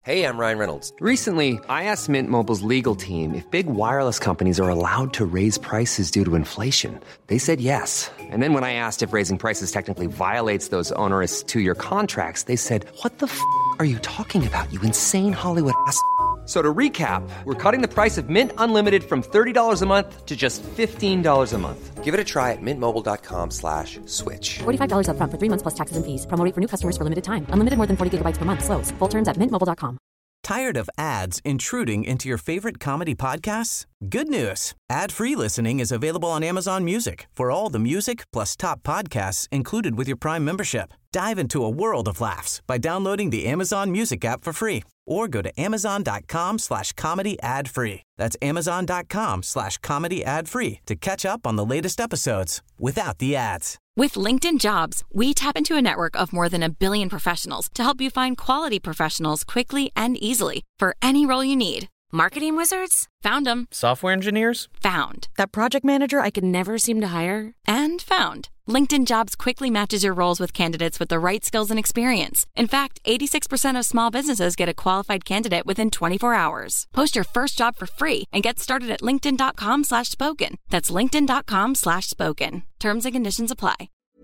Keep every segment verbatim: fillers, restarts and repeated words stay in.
Hey, I'm Ryan Reynolds. Recently, I asked Mint Mobile's legal team if big wireless companies are allowed to raise prices due to inflation. They said yes. And then when I asked if raising prices technically violates those onerous two-year contracts, they said, what the f*** are you talking about, you insane Hollywood ass f- So to recap, we're cutting the price of Mint Unlimited from thirty dollars a month to just fifteen dollars a month. Give it a try at mintmobile.com slash switch. forty-five dollars up front for three months plus taxes and fees. Promo rate for new customers for limited time. Unlimited more than forty gigabytes per month. Slows full terms at mint mobile dot com. Tired of ads intruding into your favorite comedy podcasts? Good news. Ad-free listening is available on Amazon Music for all the music plus top podcasts included with your Prime membership. Dive into a world of laughs by downloading the Amazon Music app for free or go to amazon.com slash comedy ad free. That's amazon.com slash comedy ad free to catch up on the latest episodes without the ads. With LinkedIn Jobs, we tap into a network of more than a billion professionals to help you find quality professionals quickly and easily for any role you need. Marketing wizards? Found them. Software engineers? Found. That project manager I could never seem to hire? And found. LinkedIn Jobs quickly matches your roles with candidates with the right skills and experience. In fact, eighty-six percent of small businesses get a qualified candidate within twenty-four hours. Post your first job for free and get started at linkedin.com slash spoken. That's linkedin.com slash spoken. Terms and conditions apply.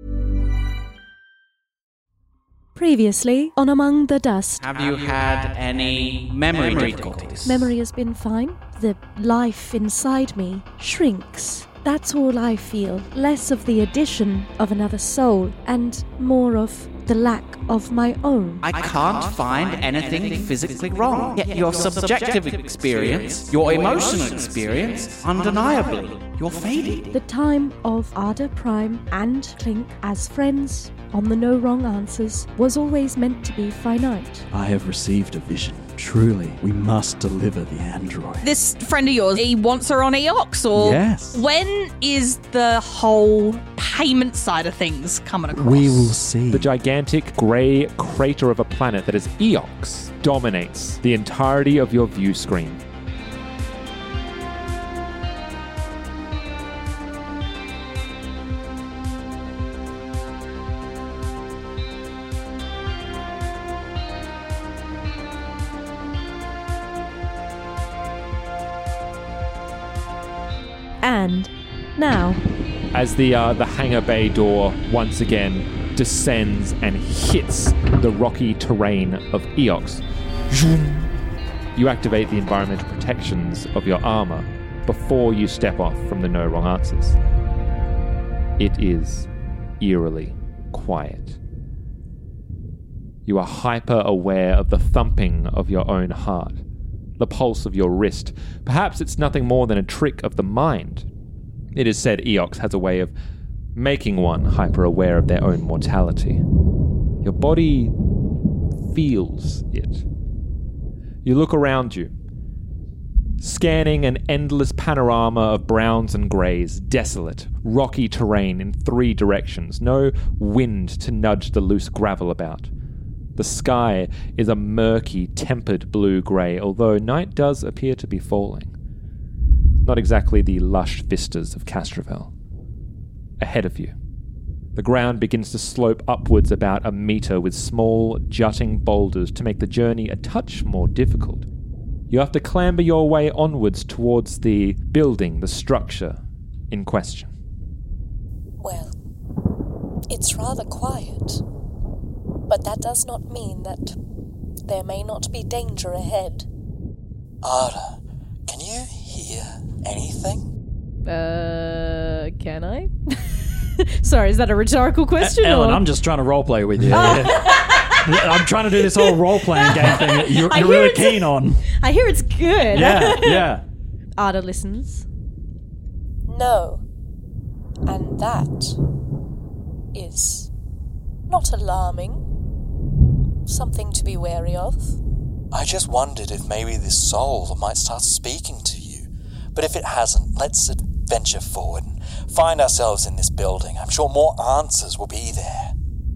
Previously on Among the Dust. Have you had any memory difficulties? Memory has been fine. The life inside me shrinks. That's all I feel. Less of the addition of another soul and more of the lack of my own. I can't find anything physically wrong. Yet your subjective experience, your emotional experience, undeniably, you're fading. The time of Ada Prime and Clink as friends on the No Wrong Answers was always meant to be finite. I have received a vision. Truly, we must deliver the android. This friend of yours, he wants her on Eox, or yes. When is the whole payment side of things coming across? We will see. The gigantic grey crater of a planet that is Eox dominates the entirety of your view screen. And now, as the uh, the hangar bay door once again descends and hits the rocky terrain of Eox, you activate the environmental protections of your armor before you step off from the No Wrong Answers. It is eerily quiet. You are hyper aware of the thumping of your own heart, the pulse of your wrist. Perhaps it's nothing more than a trick of the mind. It is said Eox has a way of making one hyper-aware of their own mortality. Your body feels it. You look around you, scanning an endless panorama of browns and greys, desolate, rocky terrain in three directions, no wind to nudge the loose gravel about. The sky is a murky, tempered blue-grey, although night does appear to be falling. Not exactly the lush vistas of Castrovel. Ahead of you, the ground begins to slope upwards about a metre with small, jutting boulders to make the journey a touch more difficult. You have to clamber your way onwards towards the building, the structure in question. Well, it's rather quiet. But that does not mean that there may not be danger ahead. Ada, can you hear anything? Uh, can I? Sorry, is that a rhetorical question? Uh, Ellen, or? I'm just trying to roleplay with you. I'm trying to do this whole role-playing game thing that you're, you're really keen on. I hear it's good. Yeah, yeah. Ada listens. No. And that is not alarming. Something to be wary of. I just wondered if maybe this soul might start speaking to you. But if it hasn't, let's venture forward and find ourselves in this building. I'm sure more answers will be there.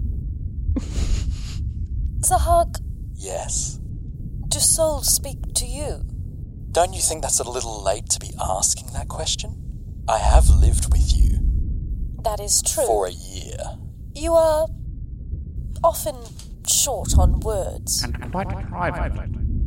Zahak. Yes? Do souls speak to you? Don't you think that's a little late to be asking that question? I have lived with you. That is true. For a year. You are often short on words. And quite private.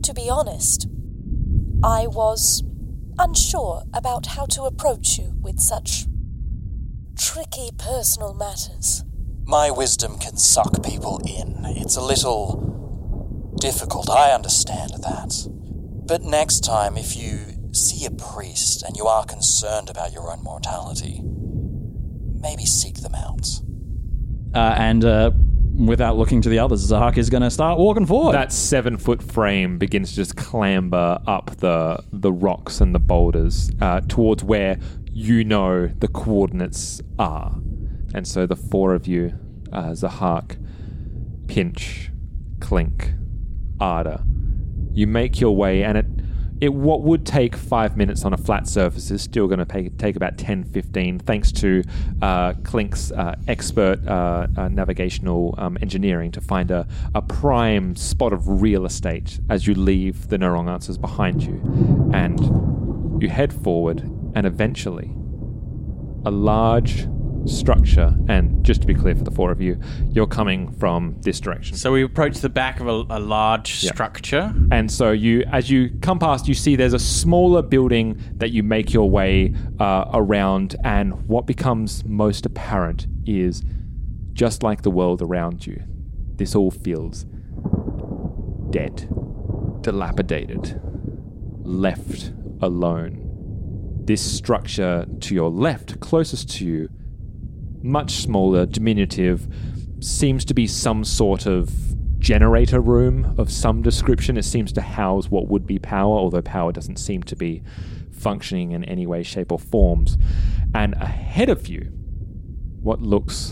To be honest, I was unsure about how to approach you with such tricky personal matters. My wisdom can suck people in. It's a little difficult, I understand that. But next time, if you see a priest and you are concerned about your own mortality, maybe seek them out. Uh, and uh, without looking to the others, Zahak is going to start walking forward. That seven-foot frame begins to just clamber up the the rocks and the boulders uh, towards where you know the coordinates are. And so the four of you, uh, Zahak, Pinch, Clink, Arda, you make your way, and it, it what would take five minutes on a flat surface is still going to take, take about ten, fifteen, thanks to uh, Clink's uh, expert uh, uh, navigational um, engineering to find a, a prime spot of real estate as you leave the No Wrong Answers behind you. And you head forward, and eventually a large structure, and just to be clear for the four of you, you're coming from this direction. So we approach the back of a, a large Yeah. structure. And so you, as you come past, you see there's a smaller building that you make your way uh, around, and what becomes most apparent is, just like the world around you, this all feels dead, dilapidated, left alone. This structure to your left, closest to you, much smaller, diminutive, seems to be some sort of generator room of some description. It seems to house what would be power, although power doesn't seem to be functioning in any way, shape, or forms. And ahead of you, what looks,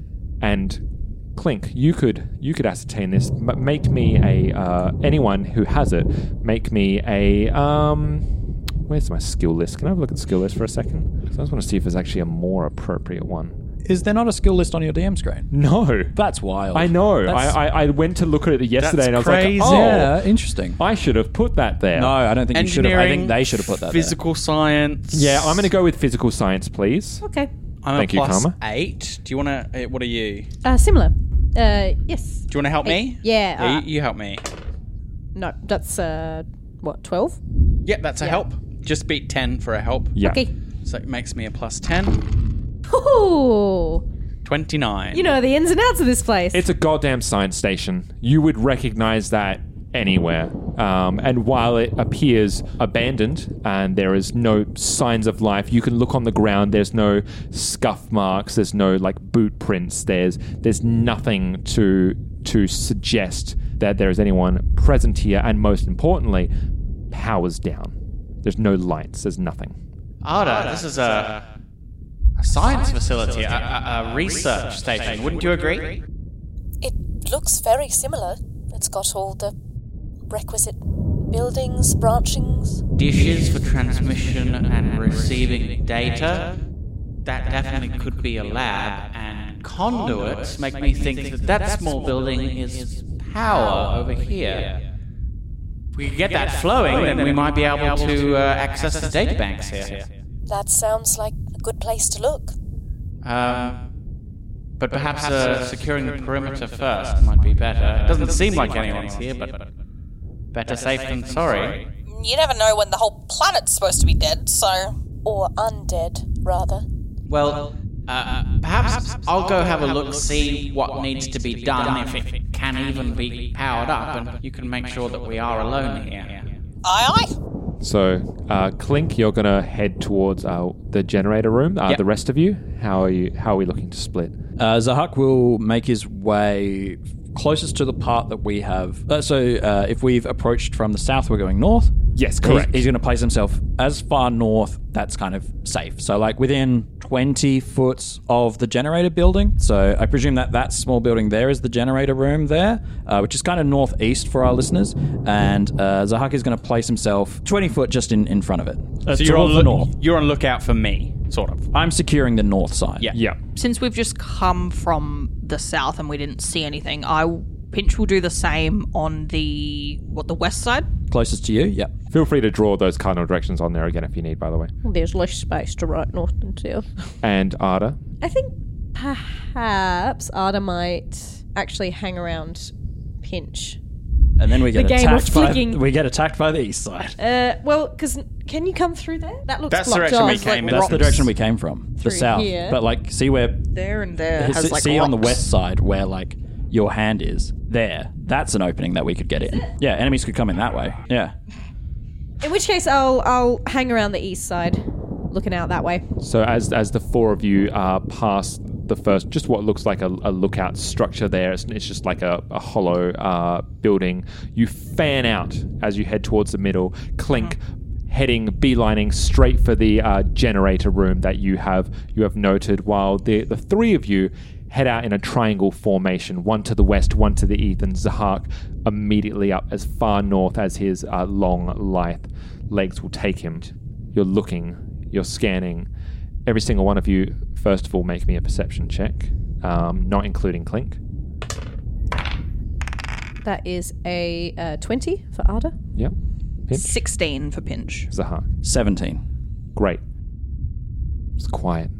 and Clink, you could you could ascertain this. M- make me a uh, anyone who has it. Make me a um. Where's my skill list? Can I have a look at the skill list for a second? Because I just want to see if there's actually a more appropriate one. Is there not a skill list on your D M screen? No. That's wild. I know. That's- I, I I went to look at it yesterday That's and I was crazy. like, oh, Yeah, interesting. I should have put that there. No, I don't think you should have. I think Engineering, they should have put that Physical science. Yeah, I'm going to go with physical science, please. Okay. I'm Thank a you, plus Karma. eight. Do you want to? What are you? Uh, similar. Uh, yes. Do you want to help Hey, me? yeah, Yeah, uh, you, you help me. No, that's, uh, what, twelve? Yep, that's a Yeah. help. Just beat ten for a help. Yeah. Okay. So it makes me a plus ten. Ooh. twenty-nine. You know the ins and outs of this place. It's a goddamn science station. You would recognize that anywhere. Um, and while it appears abandoned and there is no signs of life, you can look on the ground. There's no scuff marks. There's no like boot prints. There's there's nothing to to suggest that there is anyone present here. And most importantly, power's down. There's no lights. There's nothing. Arda, this is a, a science facility, a, a, a research station. Wouldn't you agree? It looks very similar. It's got all the requisite buildings, branchings. Dishes for transmission and receiving data. That definitely could be a lab. And conduits make me think that that small building is power over here. If we could get that flowing, then we might be able to uh, access the databanks here. That sounds like a good place to look. Um, but perhaps uh, securing the perimeter first might be better. It doesn't seem like anyone's here, but better safe than sorry. You never know when the whole planet's supposed to be dead, so... Or undead, rather. Well, uh, perhaps I'll go have a look, see what needs to be done, if it can even be powered up, and you can make sure that we are alone here. Aye, aye. So, uh, Clink, you're going to head towards uh, the generator room. Uh, Yep. The rest of you, how are you? How are we looking to split? Uh, Zahak will make his way closest to the part that we have. Uh, so uh, if we've approached from the south, we're going north. Yes, correct. He's, he's going to place himself as far north that's kind of safe. So like within twenty foot of the generator building. So I presume that that small building there is the generator room there, uh, which is kind of northeast for our listeners. And uh, Zahak is going to place himself twenty foot just in, in front of it. Uh, so you're on, the look, north. you're on lookout for me, sort of. I'm securing the north side. Yeah. Yeah. Since we've just come from the south and we didn't see anything, I Pinch will do the same on the what the west side. Closest to you, yep. Feel free to draw those cardinal directions on there again if you need, by the way. There's less space to write north and south. And Arda? I think perhaps Arda might actually hang around Pinch And then we get The game of attacked by flicking. we get attacked by the east side. Uh, well, because can you come through there? That looks That's the blocked direction we off. came in. That's the rocks. direction we came from, the Through south. here. But like, see where There and there see, has like see on the rocks. west side where like your hand is there. That's an opening that we could get in. Yeah, enemies could come in that way. Yeah. In which case, I'll I'll hang around the east side, looking out that way. So as as the four of you uh, pass the first, just what looks like a, a lookout structure there, it's, it's just like a, a hollow uh, building. You fan out as you head towards the middle. Clink, heading, beelining straight for the uh, generator room that you have you have noted, while the the three of you head out in a triangle formation, one to the west, one to the east, and Zahak immediately up as far north as his uh, long, lithe legs will take him. You're looking, you're scanning. Every single one of you, first of all, make me a perception check, um, not including Clink. That is a uh, twenty for Arda. Yep. Pinch. sixteen for Pinch. Zahak. seventeen. Great. It's quiet.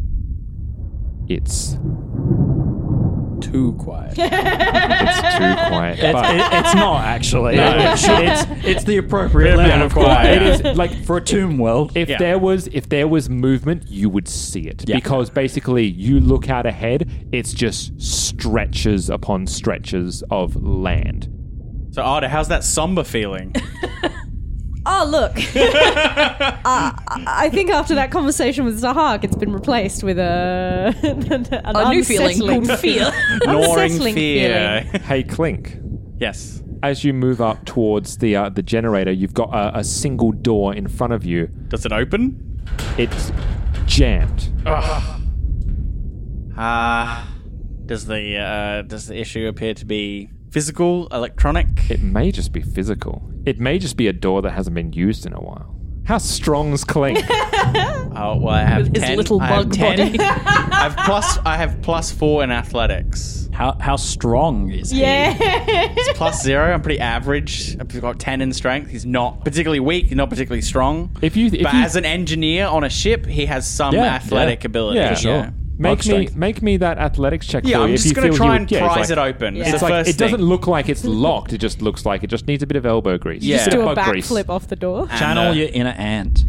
It's too quiet. it's too quiet. It's, but it, it's not actually. No. It should- it's it's the appropriate Yeah, level of quiet. It is like for a tomb world. If Yeah. there was if there was movement, you would see it Yeah. because basically you look out ahead, it's just stretches upon stretches of land. So, Arda, how's that somber feeling? Oh, look. uh, I think after that conversation with Zahak, it's been replaced with a, an A new feeling unsettling- called fear. Gnawing unsettling fear. feeling. Hey, Clink. Yes. As you move up towards the uh, the generator, you've got a, a single door in front of you. Does it open? It's jammed. Uh, does the uh, does the issue appear to be physical, electronic? It may just be physical. It may just be a door that hasn't been used in a while. How strong's Clink? Oh, well, I have With his ten. little I have bug ten. body. I have plus. I have plus four in athletics. How how strong is he? Yeah. It's plus zero. I'm pretty average. I've got ten in strength. He's not particularly weak. He's not particularly strong. If you, if but you as an engineer on a ship, he has some Yeah, athletic yeah. ability. Yeah, sure. Make Bug me strength. make me that athletics check Yeah, for I'm you. just if you gonna feel try you and would- yeah, it's prise like- it open. Yeah. It's It's the like first it doesn't thing. look like it's locked. It just looks like it just needs a bit of elbow grease. Yeah. Just a Do bit a of bug grease. backflip off the door. And, Channel uh, your inner ant.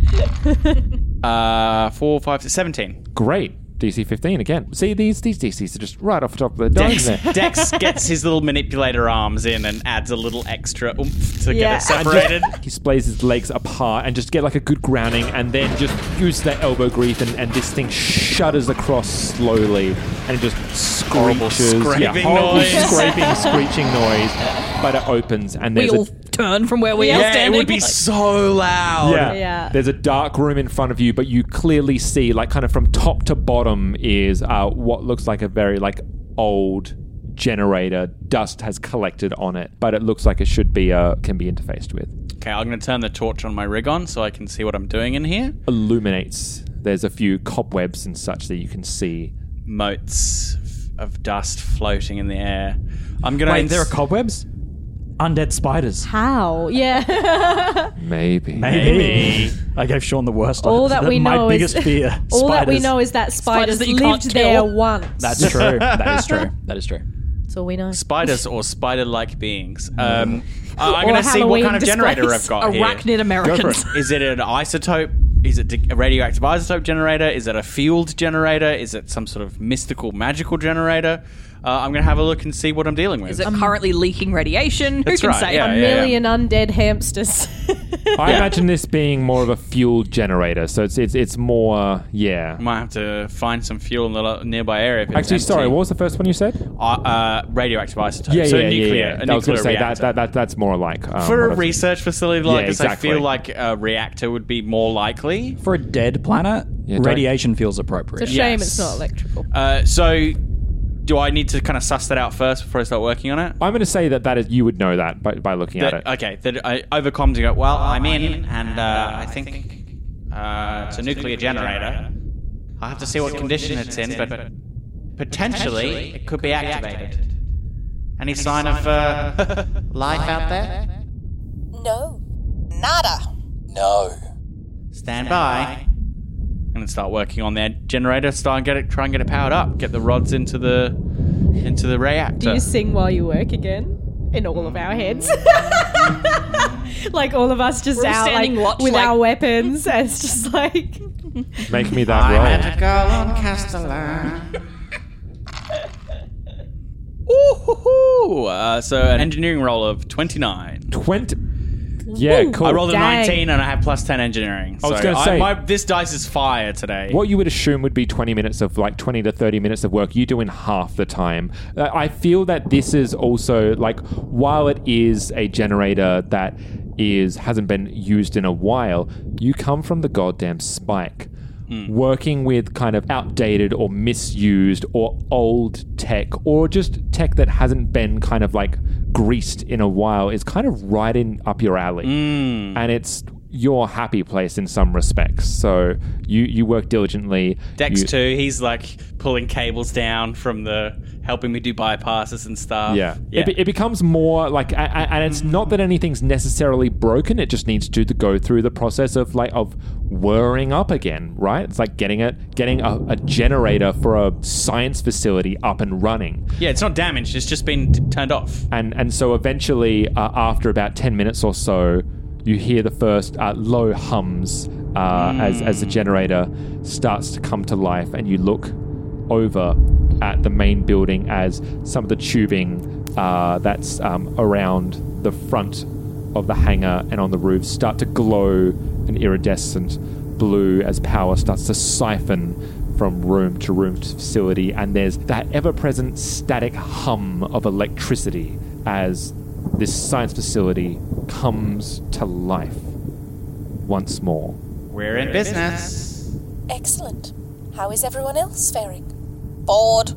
Uh, four, five, six, seventeen. Great. D C fifteen again. See, these these D Cs are just right off the top of the dome Dex, there. Dex gets his little manipulator arms in and adds a little extra oomph to Yeah. get it separated. He splays his legs apart and just get like a good grounding and then just use that elbow grease and, and this thing shudders across slowly and it just Horrible screeches. yeah, scraping horrible noise. scraping, screeching noise. But it opens and We there's all a turn from where we are Yeah, it standing. would be so loud. Yeah. Yeah. There's a dark room in front of you, but you clearly see, like, kind of from top to bottom is uh, what looks like a very, like, old generator. Dust has collected on it, but it looks like it should be, uh, can be interfaced with. Okay, I'm going to turn the torch on my rig on so I can see what I'm doing in here. Illuminates. There's a few cobwebs and such that you can see. Motes of dust floating in the air. I'm going to. Wait, there are cobwebs? Undead spiders. How? Yeah. Maybe. Maybe. I gave Sean the worst. All that we My know is biggest fear. all that we spiders. know is that spiders, Spiders that you can't lived there kill. once. That's true. That is true. That is true. That's all we know. Spiders or spider-like beings. Um, uh, I'm Or going to see what Halloween kind of generator displays. I've got here. Arachnid Americans. Is it an isotope? Is it a radioactive isotope generator? Is it a field generator? Is it some sort of mystical, magical generator? Uh, I'm going to have a look and see what I'm dealing with. Is it currently leaking radiation? That's Who can right, say? yeah, A yeah, yeah. million undead hamsters. I imagine this being more of a fuel generator, so it's it's, it's more, uh, yeah. I might have to find some fuel in the lo- nearby area. If it's Actually, empty. sorry, what was the first one you said? Uh, uh, radioactive isotope. Yeah, so yeah, nuclear, yeah, yeah. A I was going nuclear to say that, reactor. that, that that's more like... Um, For what I a was- research facility like Yeah, this, I exactly. feel like a reactor would be more likely. For a dead planet, Yeah, don't- radiation feels appropriate. It's a shame Yes. it's not electrical. Uh, so, do I need to kind of suss that out first before I start working on it? I'm going to say that, that is, you would know that by, by looking at That, it. okay, that I overcome to go, well, I'm in, and uh, I think uh, it's a nuclear generator. I'll have to see what condition it's in, but potentially it could be activated. Any sign of uh, life out there? No. Nada. No. Stand by. I'm gonna start working on that generator. Start and get it. Try and get it powered up. Get the rods into the into the reactor. Do you sing while you work again? in all of our heads. Like all of us just We're all out like, standing watch, with like- our weapons. And it's just like... Make me that roll. I met a girl on Castellan. Ooh, uh, so an engineering roll of twenty-nine. twenty. Yeah, Ooh. cool. I rolled a Dang. nineteen and I have plus ten engineering. I was So gonna say- my, this dice is fire today. What you would assume would be twenty minutes of like twenty to thirty minutes of work, you do in half the time. Uh, I feel that this is also like, while it is a generator that is hasn't been used in a while, you come from the goddamn Spike. Mm. Working with kind of outdated or misused or old tech or just tech that hasn't been kind of like greased in a while is kind of right in up your alley. Mm. And it's your happy place in some respects. So you, you work diligently. Dex you, too, he's like pulling cables down from the, helping me do bypasses and stuff. Yeah. yeah. It, be- it becomes more like, a- a- and it's not that anything's necessarily broken. It just needs to, to go through the process of like, of whirring up again, right? It's like getting it, getting a, a generator for a science facility up and running. Yeah, it's not damaged. It's just been t- turned off. And, and so eventually, uh, after about ten minutes or so, you hear the first uh, low hums uh, Mm. as, as the generator starts to come to life, and you look over at the main building as some of the tubing uh, that's um, around the front of the hangar and on the roof start to glow an iridescent blue as power starts to siphon from room to room to facility, and there's that ever-present static hum of electricity as this science facility comes to life once more. We're in business. Excellent. How is everyone else faring? Bored?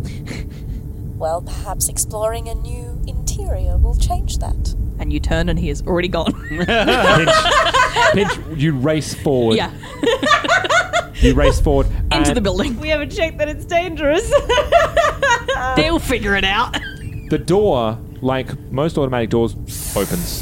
Well, perhaps exploring a new interior will change that. And you turn and he is already gone. Pinch, Pinch, you race forward. Yeah. You race forward. Into and the building. We haven't checked that it's dangerous. They'll figure it out. The door, like most automatic doors, opens.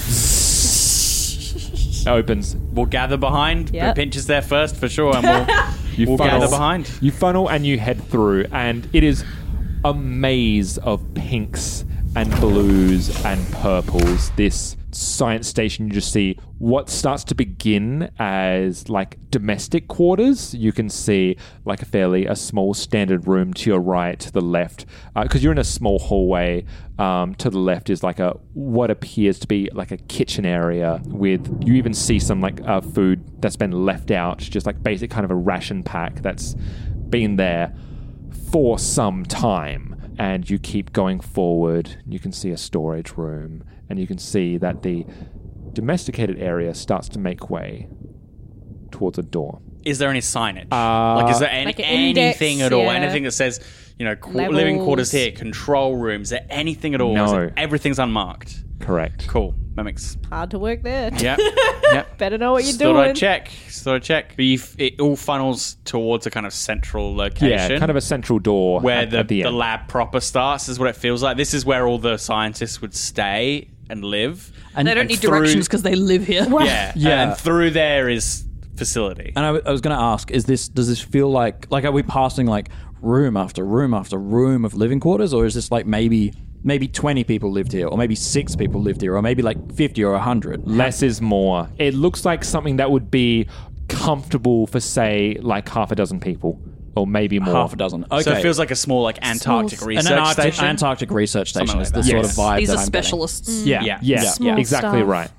Opens. We'll gather behind. Yep. Pinch is there first for sure, and we'll, You we'll funnel, gather behind. You funnel and you head through, and it is a maze of pinks and blues and purples. This science station, you just see what starts to begin as like domestic quarters. You can see like a fairly a small standard room to your right, to the left, because uh, you're in a small hallway. Um, to the left is like a what appears to be like a kitchen area with, you even see some like uh, food that's been left out, just like basic kind of a ration pack that's been there for some time. And you keep going forward. You can see a storage room, and you can see that the domesticated area starts to make way towards a door. Is there any signage? Uh, like, is there any, Like an index, anything at all? yeah. Anything that says, you know, qu- Levels. living quarters here, control rooms? Is there anything at all? Or is No. it- everything's unmarked. Correct. Cool. That makes. Hard to work there. Yep. Yep. Better know what you're Just thought doing. I'd check. Just thought I'd check. But you f- it all funnels towards a kind of central location. Yeah, kind of a central door where at, the, at the the end. lab proper starts, is what it feels like. This is where all the scientists would stay and live. And they don't and need through- directions because they live here. Yeah, Yeah. and through there is facility. And I, w- I was going to ask: Is this? Does this feel like like are we passing like room after room after room of living quarters, or is this like maybe maybe twenty people lived here, or maybe six people lived here, or maybe like fifty or a hundred? Less is more. It looks like something that would be comfortable for, say, like half a dozen people, or maybe more. Half a dozen. Okay. So it feels like a small like Antarctic Small- research an Antarctic, station. Antarctic research Something station like is the that. sort Yes. of vibe These that are I'm specialists. getting. Yeah. Yeah, Small exactly stuff. right.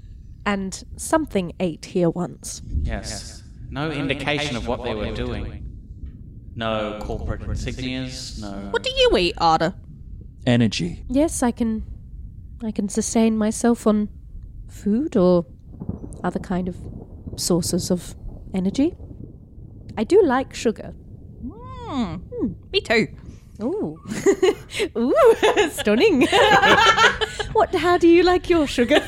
And something ate here once. Yes. No, indication of what they were doing. No corporate insignias. No. What do you eat, Arda? Energy. Yes, I can. I can sustain myself on food or other kind of sources of energy. I do like sugar. Hmm. Me too. Ooh, ooh, stunning. What? How do you like your sugar?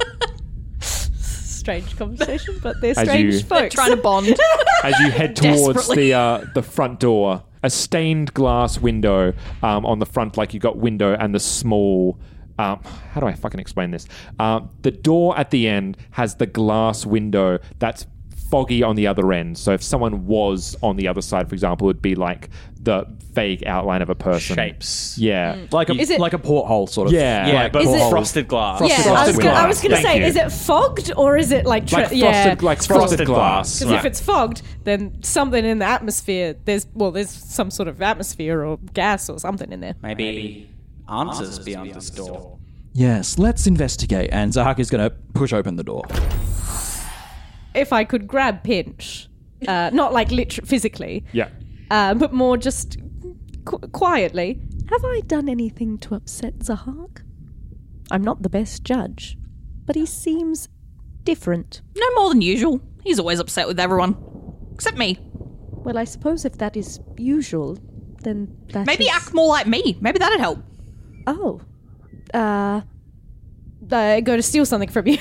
Strange conversation, but they're As strange you- folks. Trying to bond. As you head towards Desperately. the uh, the front door, a stained glass window um, on the front, like you got window and the small. Um, how do I fucking explain this? Uh, the door at the end has the glass window that's foggy on the other end. So if someone was on the other side, for example, it would be like the vague outline of a person. Shapes. Yeah. Mm. Like a Is it- like a porthole sort of. Yeah. Yeah, Like but Is it- frosted glass. Yeah, Frosted I was, glass. gonna, I was going to Thank say, you. is it fogged or is it like, tra- Like yeah? frosted, like frosted, frosted glass. glass. Because Yeah. if it's fogged, then something in the atmosphere, there's well, there's some sort of atmosphere or gas or something in there. Maybe answers beyond this door. Yes, let's investigate. And Zahak is going to push open the door. If I could grab Pinch, uh, not like literally physically, Yeah. uh, but more just qu- quietly. Have I done anything to upset Zahak? I'm not the best judge, but he seems different. No more than usual. He's always upset with everyone. Except me. Well, I suppose if that is usual, then that Maybe is- act more like me. Maybe that'd help. Oh. Uh, uh, go to steal something from you.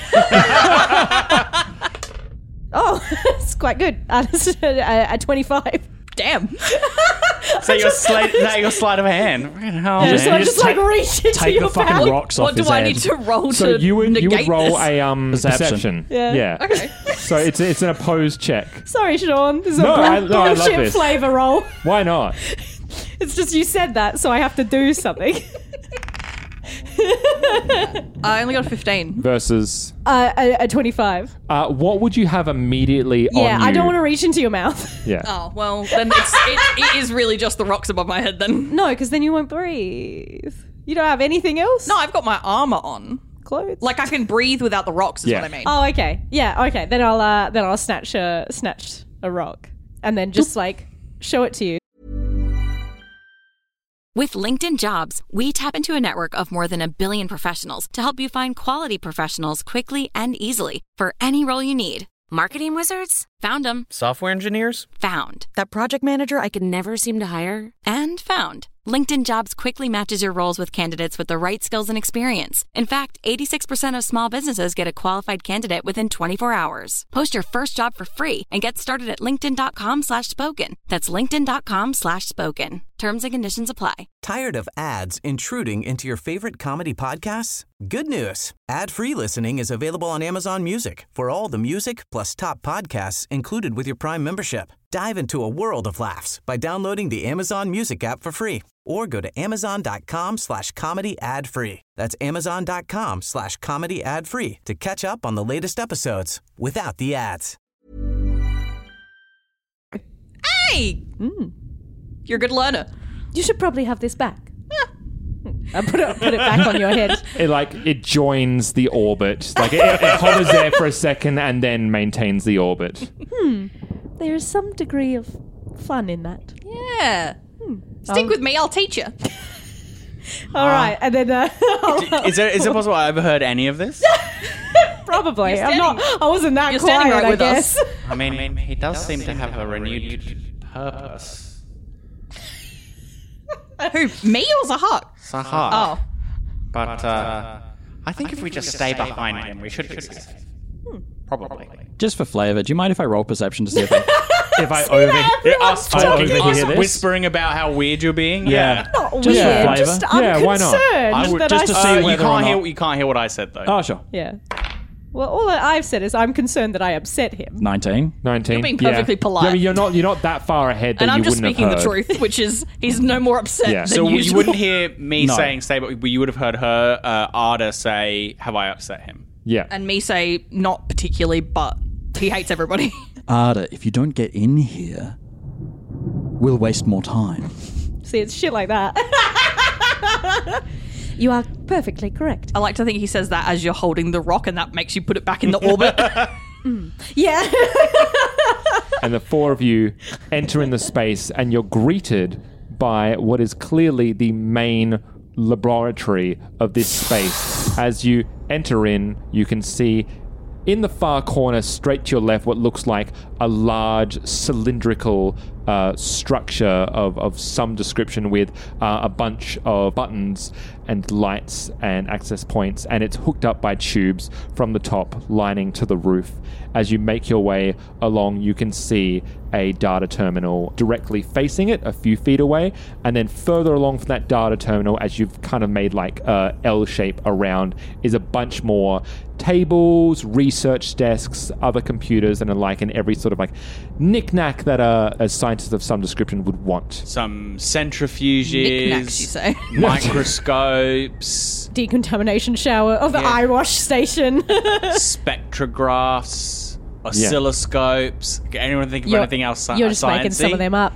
Oh, it's quite good. Uh, at twenty-five. Damn. So your slide, is that your sleight of hand? Oh, Yeah, so I just like reach into take your the fucking pouch. rocks off What do his I head. need to roll So to you would you would negate roll this? a um Perception. perception. Yeah. Yeah. Okay. So it's it's an opposed check. Sorry, Sean. This is No, a bull- I- no, I love bullshit this. flavor roll. Why not? It's just you said that, so I have to do something. I only got a fifteen. Versus Uh, a, a twenty-five. uh, what would you have immediately Yeah, on you? I don't want to reach into your mouth. Yeah. Oh, well, then it's, it, it is really just the rocks above my head then. No, because then you won't breathe. You don't have anything else? No, I've got my armor on. Clothes? Like I can breathe without the rocks is Yeah. what I mean. Oh, okay. Yeah, okay. Then I'll uh, then I'll snatch a snatch a rock and then just like show it to you. With LinkedIn Jobs, we tap into a network of more than a billion professionals to help you find quality professionals quickly and easily for any role you need. Marketing wizards? Found them. Software engineers? Found. That project manager I could never seem to hire? And found. LinkedIn Jobs quickly matches your roles with candidates with the right skills and experience. In fact, eighty-six percent of small businesses get a qualified candidate within twenty-four hours. Post your first job for free and get started at linkedin.com slash spoken. That's linkedin.com slash spoken. Terms and conditions apply. Tired of ads intruding into your favorite comedy podcasts? Good news. Ad-free listening is available on Amazon Music for all the music plus top podcasts included with your Prime membership. Dive into a world of laughs by downloading the Amazon Music app for free or go to amazon.com slash comedy ad free. That's amazon.com slash comedy ad free to catch up on the latest episodes without the ads. Hey! You're a good learner. You should probably have this back. I put it put it back on your head. It like it joins the orbit. Like it, it hovers there for a second and then maintains the orbit. Hmm. There is some degree of fun in that. Yeah. Stick Um, with me, I'll teach you. All right, and then uh, Is it is it possible I overheard any of this? probably. You're I'm not. standing- I wasn't that you're standing quiet. right I with guess. us. I mean, he does seem to have a renewed purpose. Who, me or Zahak? Sahar. Oh. But uh, I think if we just stay behind him, we should be safe. Probably. Just for flavour, do you mind if I roll perception to see if I... If I over Us I talking, overhear us this? whispering about how weird you're being. Yeah. Not Just weird. for flavour. Just I'm Yeah, why not? concerned I would that just I to Uh, see you whether or can't hear not- you can't hear what I said though. Oh, sure. Yeah. Well, all that I've said is I'm concerned that I upset him. nineteen. nineteen. You're being perfectly yeah. polite. Yeah, I mean, you're not you're not that far ahead that And I'm you just wouldn't speaking have the heard. truth, which is he's no more upset Yeah. than So you usual. wouldn't hear me No. saying stay, but you would have heard her, uh, Arda, say, "Have I upset him?" Yeah. And me say, not particularly, but he hates everybody. Arda, if you don't get in here, we'll waste more time. See, it's shit like that. You are perfectly correct. I like to think he says that as you're holding the rock, and that makes you put it back in the orbit. Yeah. And the four of you enter in the space and you're greeted by what is clearly the main laboratory of this space. As you enter in, you can see in the far corner, straight to your left, what looks like a large cylindrical uh, structure of, of some description with uh, a bunch of buttons and lights and access points, and it's hooked up by tubes from the top lining to the roof. As you make your way along, you can see a data terminal directly facing it a few feet away, and then further along from that data terminal, as you've kind of made like a L shape around, is a bunch more tables, research desks, other computers, and the like, and every sort of like knick-knack that a, a scientist of some description would want. Some centrifuges. Knick-knacks, you say? Microscopes. Decontamination shower of the Yeah. eye wash station. Spectrographs. Oscilloscopes. Anyone think of You're- anything else? sci- You're just making some sciencey? of them up.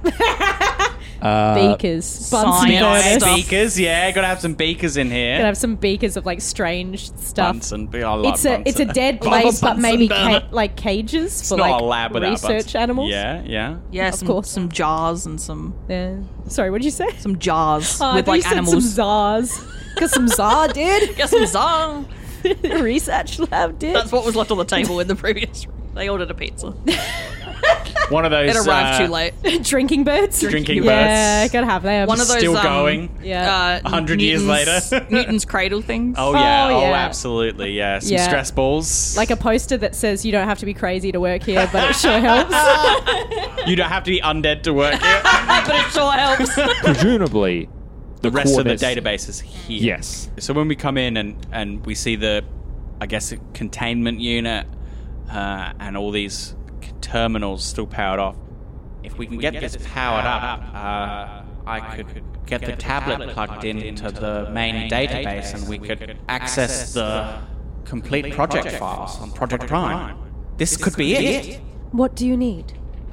Uh, beakers, Bunsen Nice burners. beakers, yeah. Gotta have some beakers in here. Gonna have some beakers of like strange stuff. Bunsen, I love It's a it's a Bunsen. dead I love place, but Bunsen maybe burner. ca- like cages It's for not like a lab without research Bunsen. animals. Yeah, yeah. Yeah, Of some, course. some jars and some. Yeah. Sorry, what did you say? Some jars Oh, I with thought you like said animals. Some czars. Got some czar, dude. Got some czar. Research lab, dude. That's what was left on the table in the previous room. They ordered a pizza. One of those. It arrived uh, too late. Drinking birds. Drinking Yeah, birds. gotta have them. One of those Still um, going? Yeah. uh, A hundred years Newton's- later? Newton's cradle things. Oh yeah, Oh, oh, yeah. absolutely, yeah. Some Yeah. stress balls. Like a poster that says you don't have to be crazy to work here, but it sure helps. You don't have to be undead to work here. but it sure helps. Presumably, The rest of the coordinates- database is here. Yes. So when we come in and, and we see the, I guess, a containment unit uh, and all these terminals still powered off, if we can get this powered up, uh, I could get the tablet plugged into the main database and we could access the complete project files on Project Prime. This could be it. What do you need?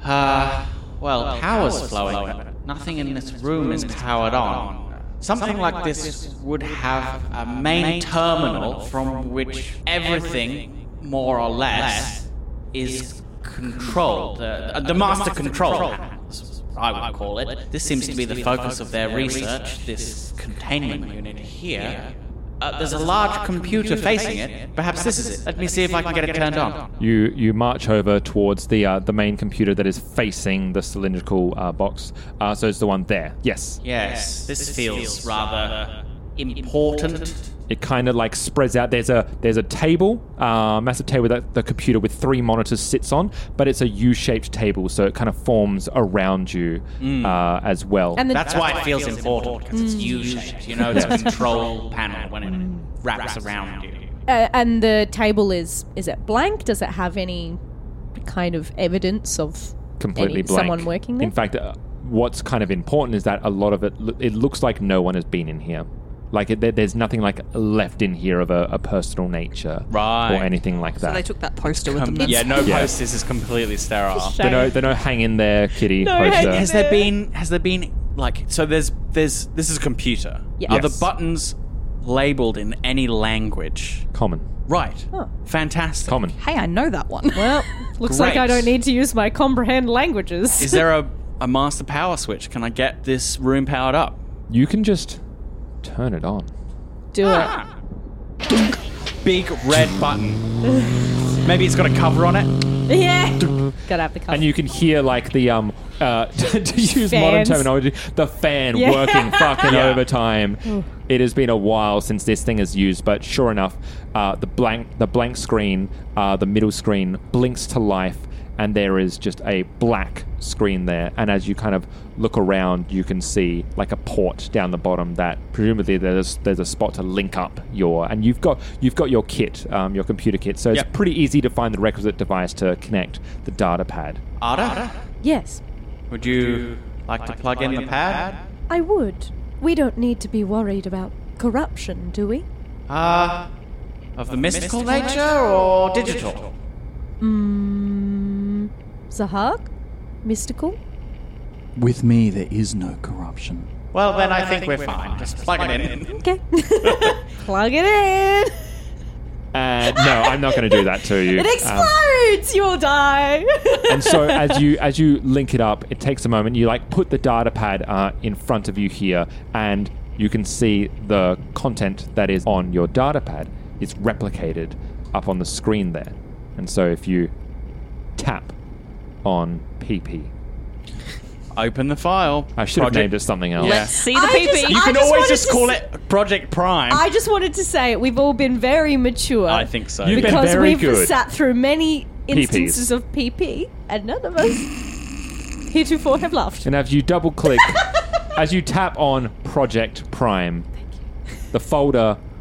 Uh, well, power's flowing, but nothing in this room is powered on. Something like this would have a main terminal from which everything, more or less, is controlled. Uh, the master control panels, I would call it. This seems to be the focus of their research, this containment unit here. Uh, there's a large computer facing it. Perhaps this is it. Let me see if I can get it turned on. You you march over towards the uh, the main computer that is facing the cylindrical uh, box. Uh, so it's the one there. Yes. Yes, this feels rather important. It kind of like spreads out. There's a there's a table, uh, massive table that the computer with three monitors sits on, but it's a U-shaped table, so it kind of forms around you Mm. uh, as well. And the- That's why it feels important, because it's U-shaped. You know, it's a control panel when it wraps around you. Uh, and the table is is it blank? Does it have any kind of evidence of Completely any, blank. someone working there? In fact, uh, what's kind of important is that a lot of it lo- it looks like no one has been in here. Like it, there, there's nothing like left in here of a, a personal nature, Right. or anything like So that. they took that poster with them. Um, then. yeah, no Yeah. post. This is completely sterile. They no, they no hang in there, kitty No poster. hang in Has there been? Has there been like? So there's there's this is a computer. Yeah. Are the Yes. buttons labeled in any language? Common. Right. Huh. Fantastic. Common. Hey, I know that one. Well, looks like I Great. don't need to use my comprehend languages. Is there a, a master power switch? Can I get this room powered up? You can just turn it on. Do Big red button. Maybe it's got a cover on it. it. Yeah. Gotta have the cover. And you can hear like the um uh to use modern Fans. terminology, the fan Yeah. working fucking Yeah. overtime. It has been a while since this thing is used, but sure enough, uh, the blank the blank screen, uh, the middle screen blinks to life, and there is just a black screen there. And as you kind of look around, you can see like a port down the bottom that presumably there's there's a spot to link up your and you've got you've got your kit, um, your computer kit. So it's Yep. pretty easy to find the requisite device to connect the data pad. Ada, Yes, would you like to plug in the pad? I would. We don't need to be worried about corruption, do we? Uh, of the mystical nature or digital? Mmm. Zahag? Mystical? With me, there is no corruption. Well, then I think we're fine. Just plug it in. Okay. plug it in. Uh, no, I'm not going to do that to you. It Um, explodes. You'll die. and so as you as you link it up, it takes a moment. You like put the data pad uh, in front of you here, and you can see the content that is on your data pad is replicated up on the screen there. And so if you tap on P P, Open the file. I should have Project- named it something else. Let's see the I P just- P. You I can just always wanted just to call s- it Project Prime. I just wanted to say we've all been very mature. I think so. You've been because very we've good. sat through many P Ps. instances of P P, and none of us heretofore have laughed. And as you double click, as you tap on Project Prime, the folder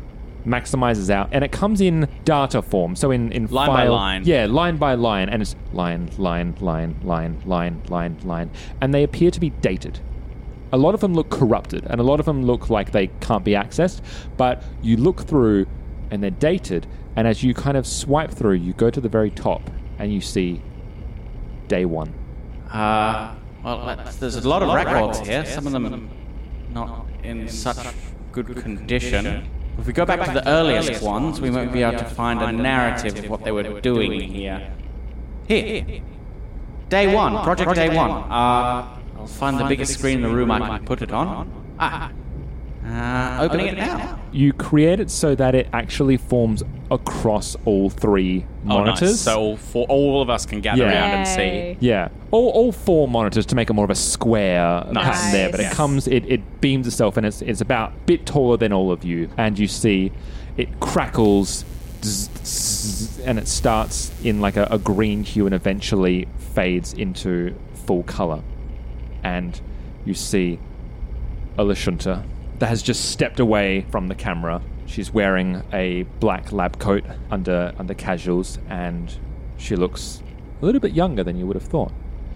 maximizes out, and it comes in data form. So in, in Line by file, line. Yeah, line by line, and it's line, line, line, line, line, line, line, and they appear to be dated. A lot of them look corrupted, and a lot of them look like they can't be accessed, but you look through, and they're dated, and as you kind of swipe through, you go to the very top, and you see day one. Uh, well, let's, there's a lot of records here. Some of them not in such good condition. If we go back to the earliest ones, we won't be able to find a narrative of what they were doing here. Here. Day one. Project Day one. Uh, I'll find the biggest screen in the room I can put it on. Ah. Uh, opening it now. You create it so that it actually forms across all three monitors. Oh, nice. So all, four, all of us can gather Yeah. around and see. Yeah, all, all four monitors to make it more of a square Nice. pattern there. But Yes. it comes, it, it beams itself, and it's it's about a bit taller than all of you. And you see it crackles, zzz, zzz, and it starts in like a, a green hue and eventually fades into full color. And you see Alashunta that has just stepped away from the camera. She's wearing a black lab coat under under casuals, and she looks a little bit younger than you would have thought.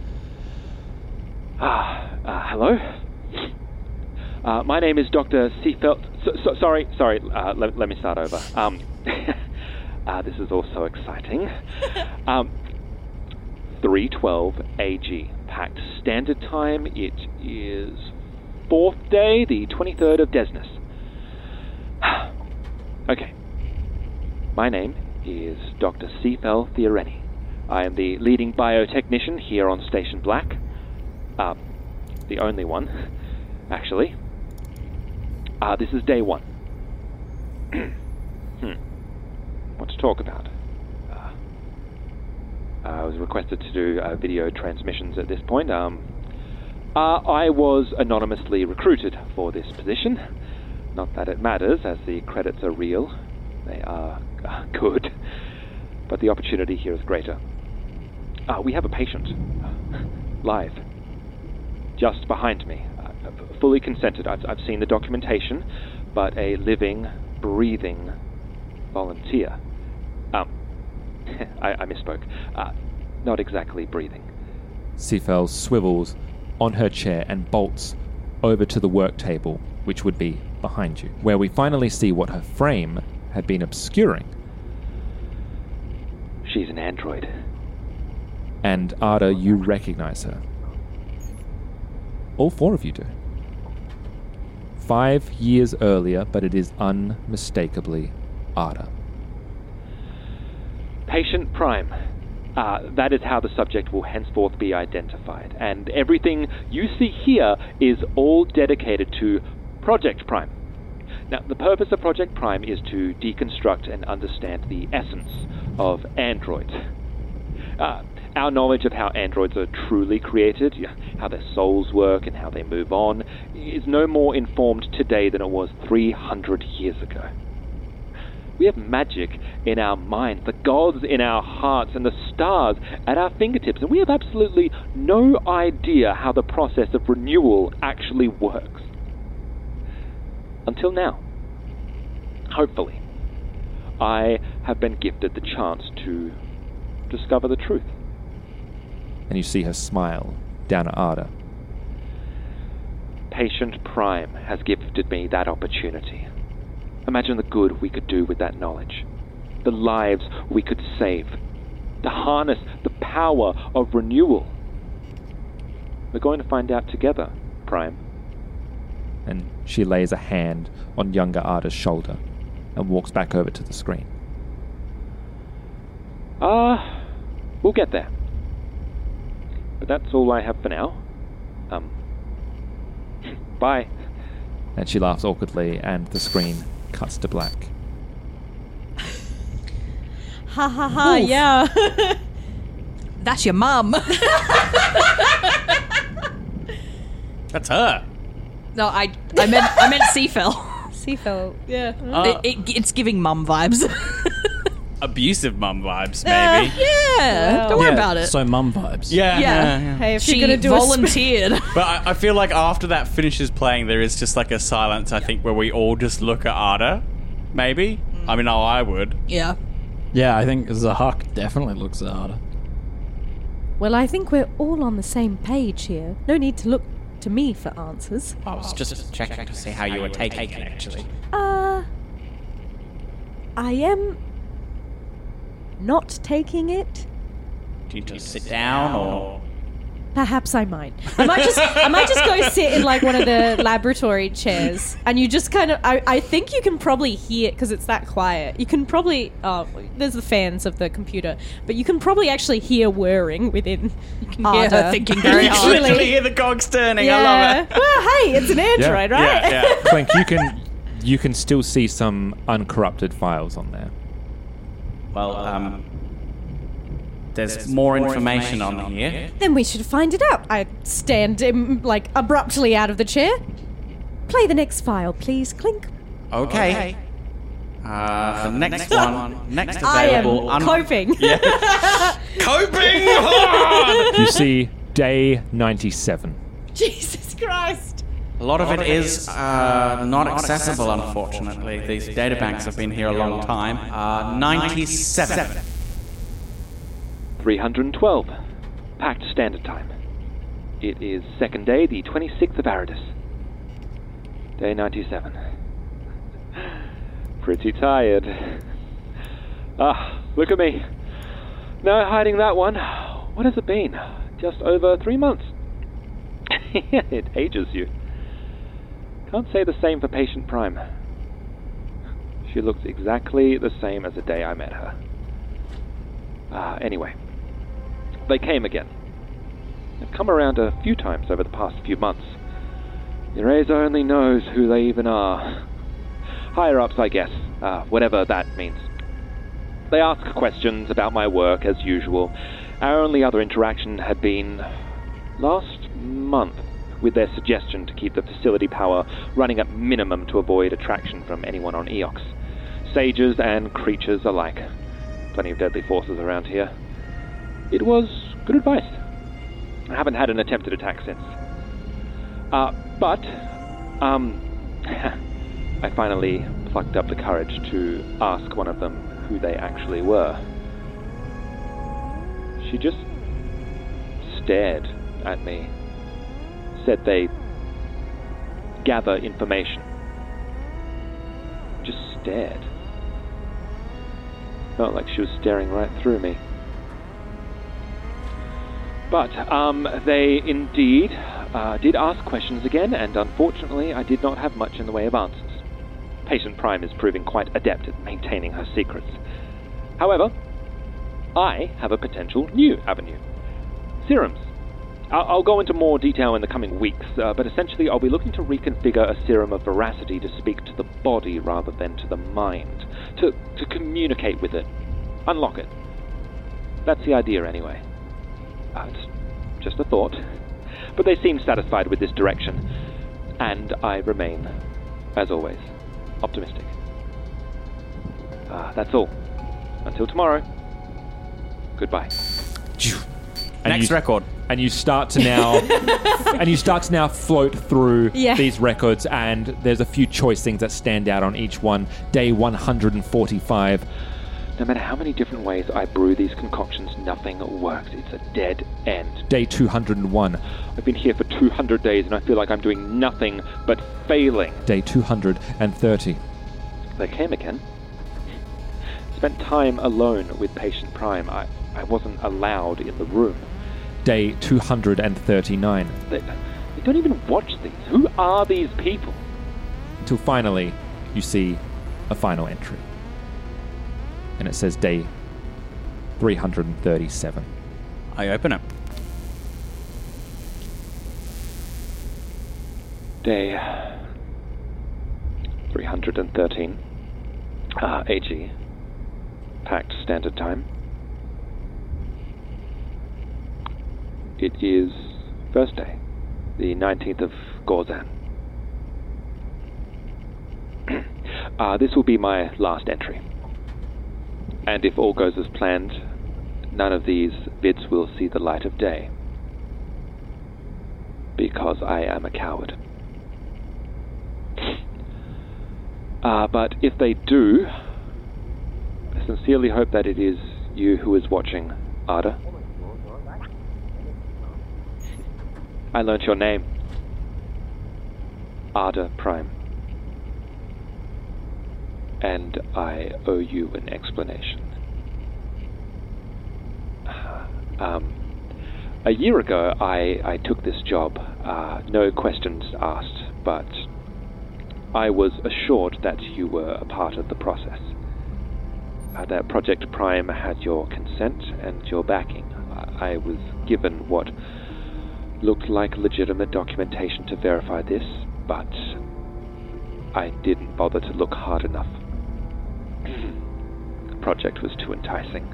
Ah, uh, hello. Uh, my name is Doctor Seafelt. So, so, sorry, sorry. Uh, let, let me start over. Um, uh, this is all so exciting. Um, three twelve A G. Pact Standard Time. It is fourth day, the twenty-third of Desnus. Okay. My name is Doctor Seafel Theoreni. I am the leading biotechnician here on Station Black. Uh, the only one, actually. Uh, this is day one. hmm. What to talk about? Uh, I was requested to do uh, video transmissions at this point. Um, uh, I was anonymously recruited for this position. Not that it matters, as the credits are real. They are uh, good. But the opportunity here is greater. Uh, we have a patient. Uh, live. Just behind me. Uh, fully consented. I've, I've seen the documentation, but a living, breathing volunteer. Um, I, I misspoke. Uh, not exactly breathing. Seafel swivels on her chair and bolts over to the work table, which would be behind you, where we finally see what her frame had been obscuring. She's an android. And Ada, you recognize her. All four of you do. Five years earlier, but it is unmistakably Ada. Patient Prime. Uh, that is how the subject will henceforth be identified. And everything you see here is all dedicated to Project Prime. Now, the purpose of Project Prime is to deconstruct and understand the essence of androids. Uh, our knowledge of how androids are truly created, how their souls work and how they move on, is no more informed today than it was three hundred years ago. We have magic in our minds, the gods in our hearts, and the stars at our fingertips, and we have absolutely no idea how the process of renewal actually works. Until now. Hopefully, I have been gifted the chance to discover the truth. And you see her smile down at Ada. Patient Prime has gifted me that opportunity. Imagine the good we could do with that knowledge. The lives we could save. To harness the power of renewal. We're going to find out together, Prime. And she lays a hand on younger Ada's shoulder and walks back over to the screen. Ah, uh, we'll get there. But that's all I have for now. Um, bye. And she laughs awkwardly, and the screen cuts to black. Ha ha ha, yeah. That's your mum. That's her. No, I I meant I meant Seafel. Seafel, yeah. Uh, it, it, it's giving mum vibes. Abusive mum vibes, maybe. Uh, yeah, Well. don't worry Yeah, about it. So mum vibes. Yeah, Yeah. yeah, yeah. Hey, if She you're gonna do volunteered. But I, I feel like after that finishes playing, there is just like a silence, I think, where we all just look at Ada. maybe. I mean, oh, I would. Yeah. Yeah, I think Zahak definitely looks harder. Well, I think we're all on the same page here. No need to look to me for answers. I was just checking to see how you were taking it, actually. Uh, I am not taking it. Do you just sit down, or...? Perhaps I might. I might just I might just go sit in like one of the laboratory chairs, and you just kind of I, I think you can probably hear, because it's that quiet. You can probably oh there's the fans of the computer, but you can probably actually hear whirring within. You can hear her thinking very hard. You literally hear the cogs turning. Yeah. I love it. Well, hey, it's an android, Yeah. right? Yeah, yeah. Clink, you can you can still see some uncorrupted files on there. Well, um... there's more information on here. Then we should find it out. I stand um, like abruptly out of the chair. Play the next file, please, Clink. Okay. Uh, the next one, next I am available... un- coping. Yeah. Coping hard! You see day ninety-seven. Jesus Christ. A lot of it is uh, not accessible, unfortunately. These databanks have been here a long time. Uh, ninety-seven. three hundred twelve. Packed standard time. It is second day, the twenty-sixth of Aridus. Day ninety-seven. Pretty tired. Ah, look at me. No hiding that one. What has it been? Just over three months. It ages you. Can't say the same for Patient Prime. She looks exactly the same as the day I met her. Ah, anyway. They came again. They've come around a few times over the past few months. Erasure only knows who they even are. Higher-ups, I guess. Uh, whatever that means. They ask questions about my work, as usual. Our only other interaction had been last month, with their suggestion to keep the facility power running at minimum to avoid attraction from anyone on Eox. Sages and creatures alike. Plenty of deadly forces around here. It was good advice. I haven't had an attempted attack since. Uh, but, um, I finally plucked up the courage to ask one of them who they actually were. She just stared at me. Said they gather information. Just stared. Felt like she was staring right through me. But, um, they indeed uh, did ask questions again, and unfortunately I did not have much in the way of answers. Patient Prime is proving quite adept at maintaining her secrets. However, I have a potential new avenue. Serums. I'll, I'll go into more detail in the coming weeks, uh, but essentially I'll be looking to reconfigure a serum of veracity to speak to the body rather than to the mind. To, to communicate with it. Unlock it. That's the idea anyway. Uh, it's just a thought. But they seem satisfied with this direction. And I remain, as always, optimistic. Uh, that's all. Until tomorrow. Goodbye. And Next you, record. And you start to now and you start to now float through Yeah. these records, and there's a few choice things that stand out on each one. Day one hundred forty-five. No matter how many different ways I brew these concoctions, nothing works. It's a dead end. Day two hundred one. I've been here for two hundred days and I feel like I'm doing nothing but failing. Day two hundred thirty. They came again. Spent time alone with Patient Prime. I, I wasn't allowed in the room. Day two hundred thirty-nine. They, they don't even watch these. Who are these people? Until finally, you see a final entry. And it says day three hundred thirty-seven. I open it. Day three hundred thirteen. Uh, A G. Packed standard time. It is Thursday, the nineteenth of Gorzan. uh, this will be my last entry. And if all goes as planned, none of these vids will see the light of day. Because I am a coward. Uh, but if they do, I sincerely hope that it is you who is watching, Ada. I learnt your name. Ada Prime. And I owe you an explanation. Um, a year ago, I, I took this job. Uh, no questions asked, but I was assured that you were a part of the process. Uh, that Project Prime had your consent and your backing. I, I was given what looked like legitimate documentation to verify this, but I didn't bother to look hard enough. The project was too enticing.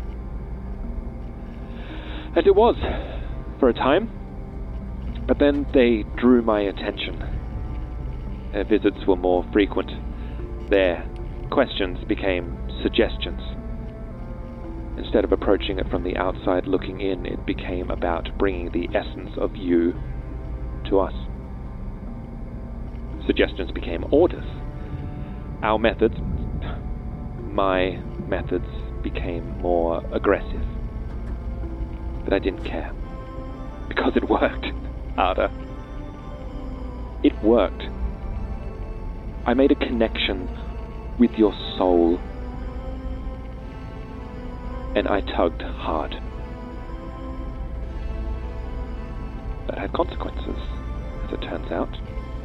And it was, for a time. But then they drew my attention. Their visits were more frequent. Their questions became suggestions. Instead of approaching it from the outside looking in, it became about bringing the essence of you to us. Suggestions became orders. Our methods, my methods, became more aggressive. But I didn't care. Because it worked, Ada. It worked. I made a connection with your soul. And I tugged hard. That had consequences, as it turns out.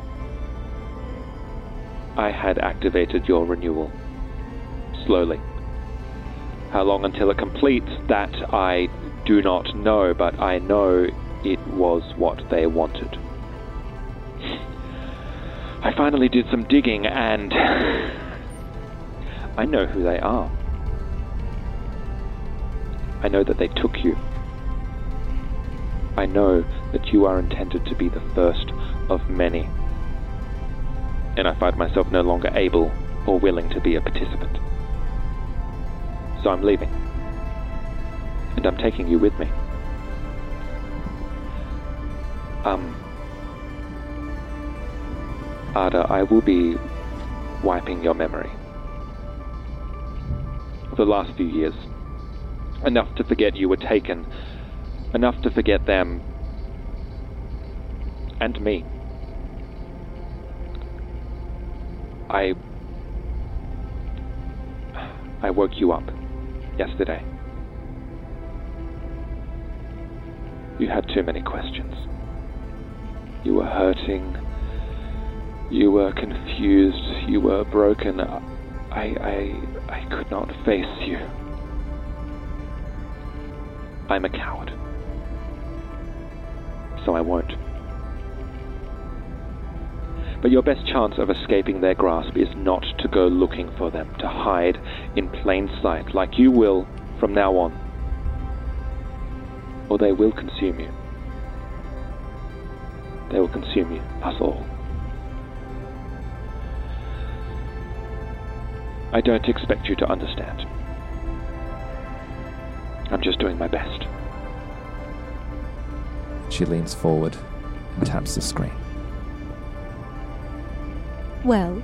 I had activated your renewal. Slowly. How long until it completes, that I do not know, but I know it was what they wanted. I finally did some digging, and I know who they are. I know that they took you. I know that you are intended to be the first of many. And I find myself no longer able or willing to be a participant. So I'm leaving. And I'm taking you with me. Um, Ada, I will be wiping your memory. For the last few years. Enough to forget you were taken. Enough to forget them. And me. I... I woke you up yesterday. You had too many questions. You were hurting. You were confused. You were broken. I... I... I could not face you. I'm a coward. So I won't. But your best chance of escaping their grasp is not to go looking for them, to hide in plain sight, like you will from now on. Or they will consume you. They will consume you, us all. I don't expect you to understand. I'm just doing my best. She leans forward and taps the screen. Well,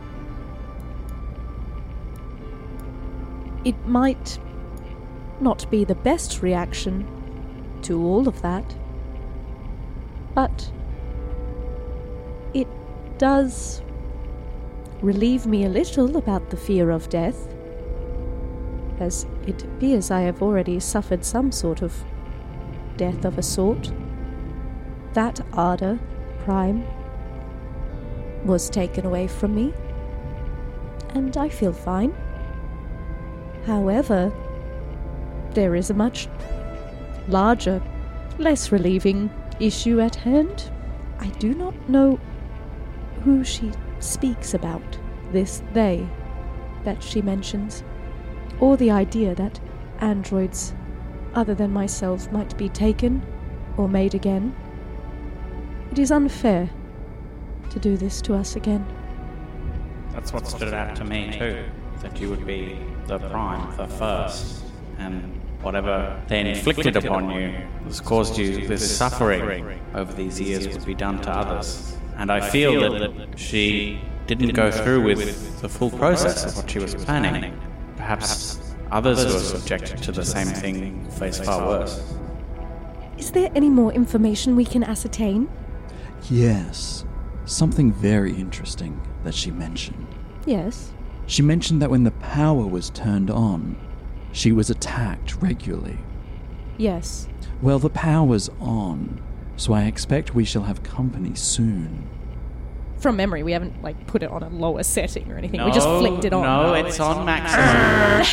it might not be the best reaction to all of that, but it does relieve me a little about the fear of death, as it appears I have already suffered some sort of death of a sort. That Ada Prime was taken away from me, and I feel fine. However, there is a much larger, less relieving issue at hand. I do not know who she speaks about, this they that she mentions, or the idea that androids other than myself might be taken or made again. It is unfair to do this to us again. That's what stood out to me too, that you would be the prime, the first, and whatever they inflicted upon you has caused you this suffering over these years would be done to others. And I feel that she didn't go through with the full process of what she was planning. Perhaps others who are subjected to the same thing face far worse. Is there any more information we can ascertain? Yes. Something very interesting that she mentioned. Yes. She mentioned that when the power was turned on, she was attacked regularly. Yes. Well, the power's on, so I expect we shall have company soon. From memory, we haven't like put it on a lower setting or anything. No, we just flicked it on. No, it's on maximum.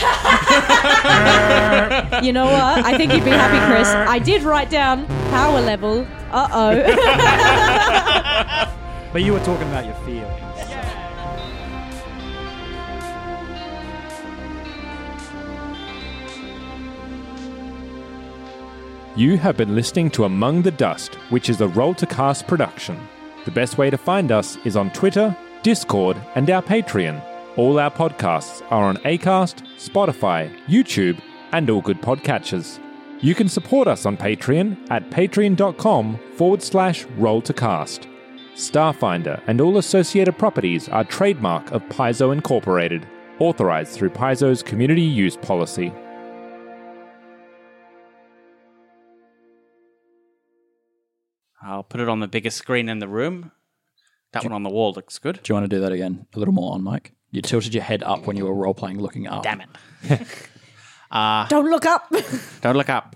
You know what? I think you'd be happy, Chris. I did write down power level. Uh-oh. But you were talking about your feelings. You have been listening to Among the Dust, which is a Roll to Cast production. The best way to find us is on Twitter, Discord, and our Patreon. All our podcasts are on Acast, Spotify, YouTube, and all good podcatchers. You can support us on Patreon at patreon.com forward slash roll to cast. Starfinder and all associated properties are trademark of Paizo Incorporated, authorized through Paizo's community use policy. I'll put it on the biggest screen in the room. That one on the wall looks good. Do you want to do that again? A little more on, Mike? You tilted your head up when you were role-playing looking up. Damn it. uh, Don't look up. Don't look up.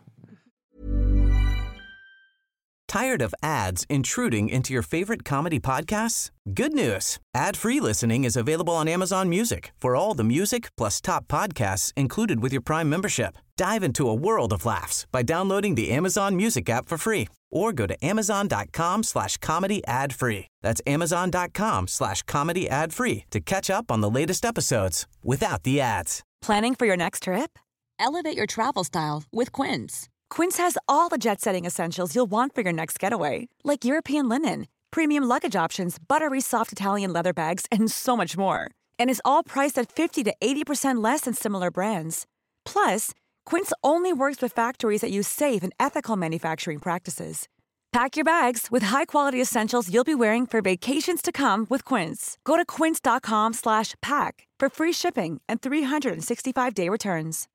Tired of ads intruding into your favorite comedy podcasts? Good news. Ad-free listening is available on Amazon Music for all the music plus top podcasts included with your Prime membership. Dive into a world of laughs by downloading the Amazon Music app for free or go to amazon.com slash comedy ad free. That's amazon.com slash comedy ad free to catch up on the latest episodes without the ads. Planning for your next trip? Elevate your travel style with Quince. Quince has all the jet-setting essentials you'll want for your next getaway, like European linen, premium luggage options, buttery soft Italian leather bags, and so much more. And is all priced at fifty to eighty percent less than similar brands. Plus, Quince only works with factories that use safe and ethical manufacturing practices. Pack your bags with high-quality essentials you'll be wearing for vacations to come with Quince. Go to quince.com slash pack for free shipping and three sixty-five day returns.